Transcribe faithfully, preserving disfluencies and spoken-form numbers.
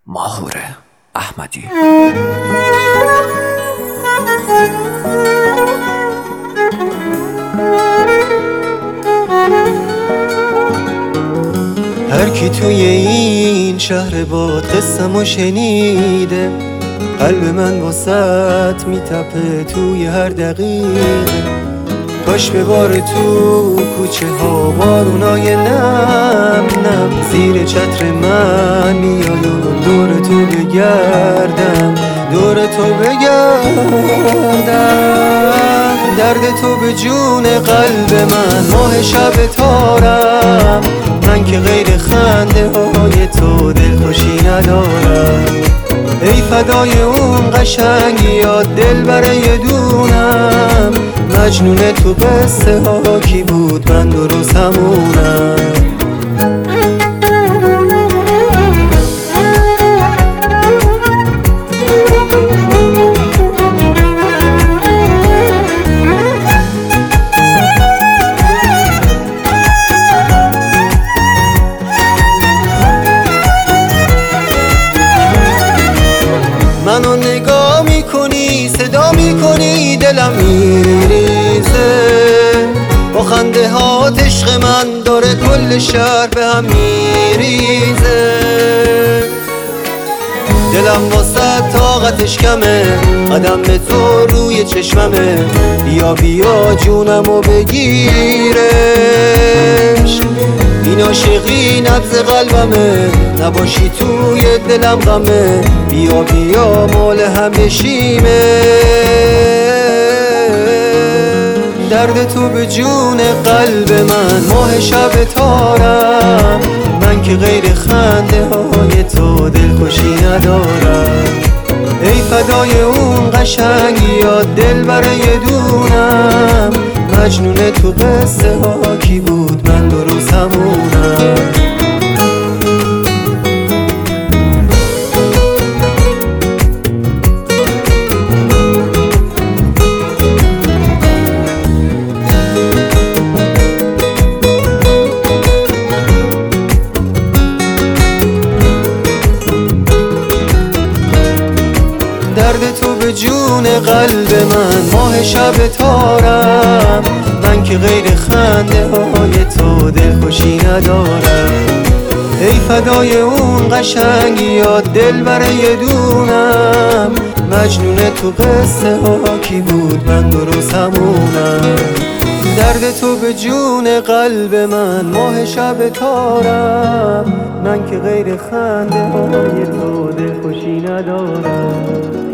ماهور احمدی. هر کی توی این شهر باد قصه‌مو شنیده، قلب من واسط میتپه توی هر دقیقه. کاش ببار تو کوچه ها بارونای نم نم، زیر چتر من میای و دور تو بگردم، دور تو بگردم. درد تو به جون قلب من، ماه شب تارم. من که غیر خنده های تو دلخوشی ندارم. ای فدای اون قشنگیات دل برای دونم، مجنون تو قصه ها کی بود من درست همونم. منو نگاه میکنی، صدا میکنی، دلم میریزه. با خنده ها عشق من داره کل شهر به هم میریزه. دلم واسه طاقتش کمه، قدم به تو روی چشممه. بیا بیا جونمو بگیرش، این عاشقی نبض قلبمه. نباشی توی دلم غمه، بیا بیا مال هم بشیمه. درد تو به جون قلب من، ماه شب تارم. من که غیر خنده های تو دلخوشی ندارم. ای فدای اون قشنگیات دل برای دونم، مجنون تو قصه ها کی بود من درست همونم. درد تو به جون قلب من، ماه شب تارم. من که غیر خنده های تو دلخوشی ندارم. ای فدای اون قشنگیات دل برای دونم، مجنون تو قصه ها کی بود من درست همونم. درد تو به جون قلب من، ماه شب تارم. من که غیر خنده های تو دلخوشی ندارم.